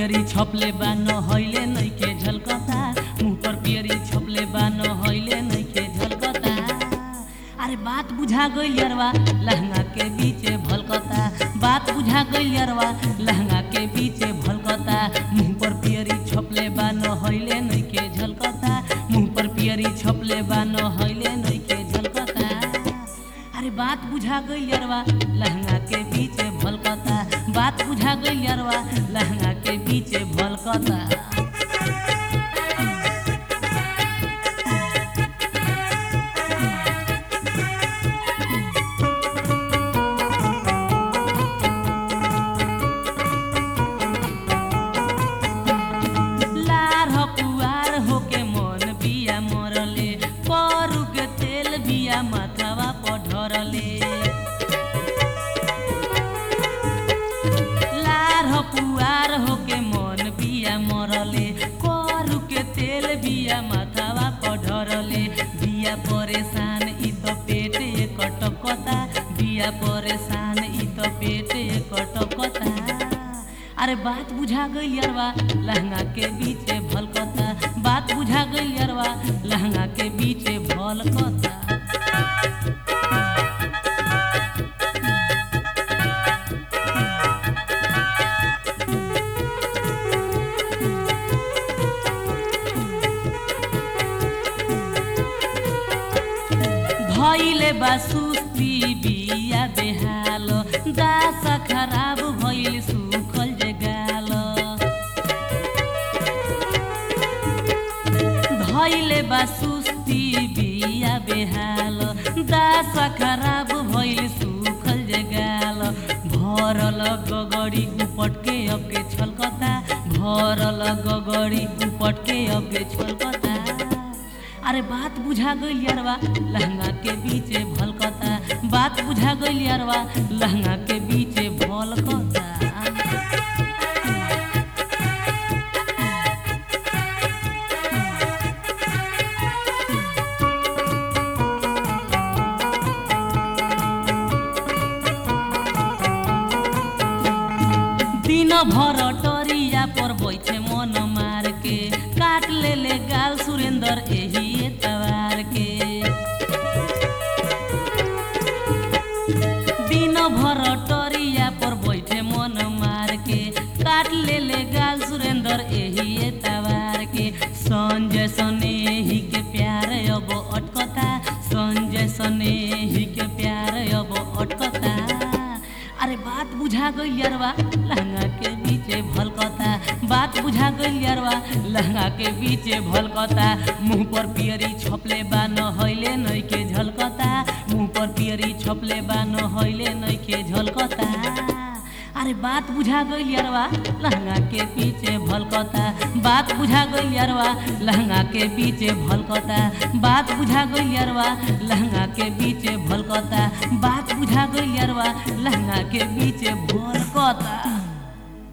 पियरी छपले बा न हइले नइखे झलकता मुंह पर पियरी छपले बा न हइले नइखे झलकता। अरे बात बुझा गइल यारवा लहंगा के बीचे भलकता बात बुझा गइल यारवा लहंगा के बीचे भलकता मुंह पर पियरी छपले बा न हइले नइखे झलकता मुंह पर पियरी छपले बा न हइले नइखे झलकता। अरे बात बुझा गइल यारवा लहंगा के बीचे भलकता बात बुझा गइल यारवा लहंगा के बीचे भलकता। माथावा पढ़रले लार पुआर होके मन बिया मरले करू के तेल बिया माथावा पढ़रले बिया परेशान इ तो पेट कटकता बिया परेशान इ तो पेट कटकता। अरे बात बुझा गइल यारवा लहंगा के बीचे भलकता बात बुझा गइल यारवा लहंगा के बीचे भलकता। भइले बा सुस्ती बिया बेहाल दासा खराब भइल सुखल जगाल भइले बा सुस्ती बिया बेहाल दासा खराब भइल सुखल जगाल भरल गगड़ी उपटके अबके छलकता भरल गगड़ी उपटके अबके छलकता। अरे बात बुझा गइल यारवा लहंगा के बीचे भलकता बात बुझा गइल यारवा लहंगा के बीचे भलकता। दिन भर टरिया पर बैठे मन मार के काट ले गाल सुरेंद्र एही एतवार के दिन भर टरिया पर बैठे मन मार के काट ले गाल सुरेंद्र एही एतवार के संजय सनेही के प्यार अब अटकता संजय सनेही के प्यार अब अटकता। अरे बात बुझा गइल यारवा लहंगा के बीचे भलकता बात बुझा गइल यारवा लहंगा के बीचे भलकता मुंह पर पियरी छपले बा न हइले नइखे झलकता मुंह पर पियरी छपले बा न हइले नइखे झलकता। अरे बात बुझा गइल यारवा लहंगा के पीछे भलकता बात बुझा गइल यारवा लहंगा के बीचे भलकता बात बुझा गइल यारवा लहंगा के बीचे भलकता बात बुझा गइल यारवा लहंगा के बीचे भलकता।